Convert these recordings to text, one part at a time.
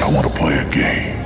I want to play a game.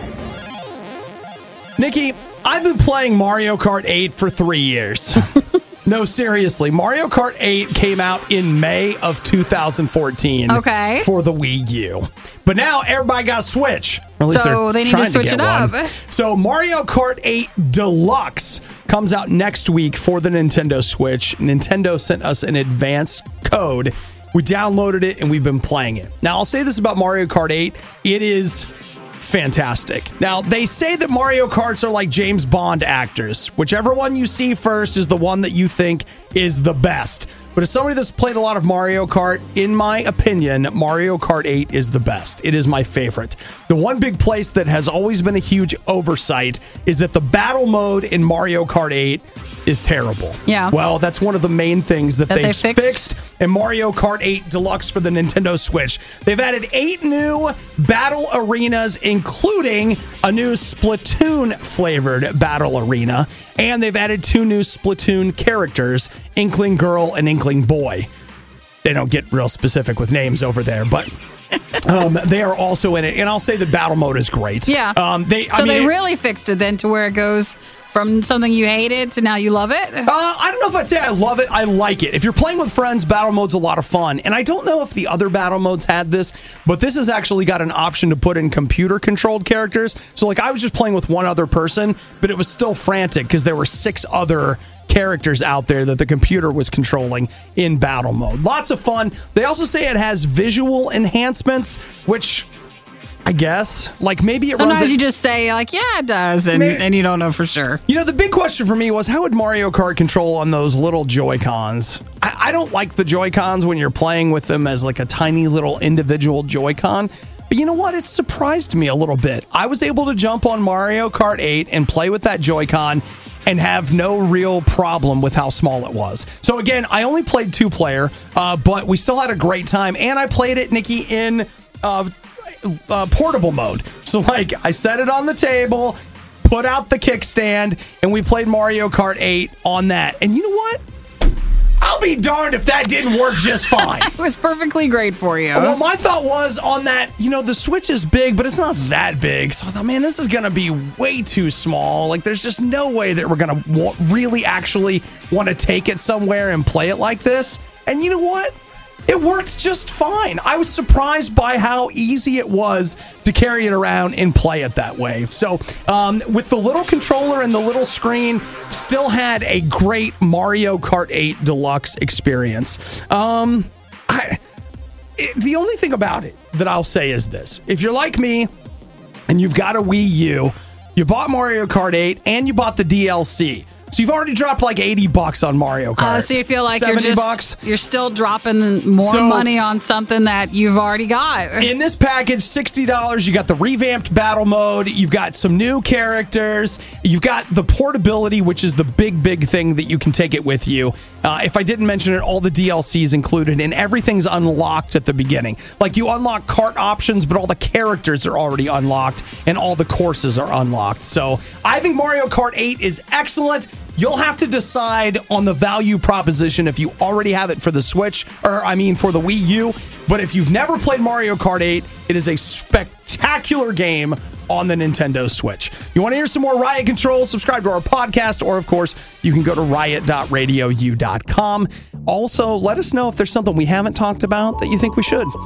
Nikki, I've been playing Mario Kart 8 for 3 years. No, seriously. Mario Kart 8 came out in May of 2014 for the Wii U. But now everybody got a Switch. Or at least so they need to switch it up. So Mario Kart 8 Deluxe comes out next week for the Nintendo Switch. Nintendo sent us an advance code. We downloaded it and we've been playing it. Now, I'll say this about Mario Kart 8. It is fantastic. Now, they say that Mario Karts are like James Bond actors. Whichever one you see first is the one that you think is the best. But as somebody that's played a lot of Mario Kart, in my opinion, Mario Kart 8 is the best. It is my favorite. The one big place that has always been a huge oversight is that the battle mode in Mario Kart 8 is terrible. Yeah. Well, that's one of the main things that they've fixed in Mario Kart 8 Deluxe for the Nintendo Switch. They've added 8 new battle arenas, including a new Splatoon-flavored battle arena, and they've added 2 new Splatoon characters, Inkling Girl and Inkling Boy. They don't get real specific with names over there, but they are also in it. And I'll say the battle mode is great. Yeah. They really fixed it then to where it goes from something you hated to now you love it? I don't know if I'd say I love it. I like it. If you're playing with friends, battle mode's a lot of fun. And I don't know if the other battle modes had this, but this has actually got an option to put in computer-controlled characters. So, like, I was just playing with one other person, but it was still frantic because there were 6 other characters out there that the computer was controlling in battle mode. Lots of fun. They also say it has visual enhancements, which I guess. Like, maybe it Sometimes runs... you just say, like, yeah, it does, and you don't know for sure. You know, the big question for me was, how would Mario Kart control on those little Joy-Cons? I don't like the Joy-Cons when you're playing with them as, like, a tiny little individual Joy-Con. But you know what? It surprised me a little bit. I was able to jump on Mario Kart 8 and play with that Joy-Con and have no real problem with how small it was. So again, I only played 2-player, but we still had a great time. And I played it, Nikki, in portable mode. So, like, I set it on the table, put out the kickstand, and we played Mario Kart 8 on that. And you know what? I'll be darned if that didn't work just fine. It was perfectly great for you. Well, my thought was on that, you know, the Switch is big, but it's not that big. So I thought, man, this is going to be way too small. Like, there's just no way that we're going to really actually want to take it somewhere and play it like this. And you know what? It worked just fine. I was surprised by how easy it was to carry it around and play it that way. So with the little controller and the little screen, still had a great Mario Kart 8 Deluxe experience. The only thing about it that I'll say is this. If you're like me and you've got a Wii U, you bought Mario Kart 8 and you bought the DLC. So you've already dropped like $80 on Mario Kart. So you feel like $70? you're still dropping more money on something that you've already got. In this package, $60, you got the revamped battle mode, you've got some new characters, you've got the portability, which is the big thing that you can take it with you. If I didn't mention it, all the DLCs included, and everything's unlocked at the beginning. Like, you unlock kart options, but all the characters are already unlocked, and all the courses are unlocked. So I think Mario Kart 8 is excellent. You'll have to decide on the value proposition if you already have it for the Switch, for the Wii U. But if you've never played Mario Kart 8, it is a spectacular game on the Nintendo Switch. You want to hear some more Riot Control? Subscribe to our podcast, or, of course, you can go to riot.radiou.com. Also, let us know if there's something we haven't talked about that you think we should.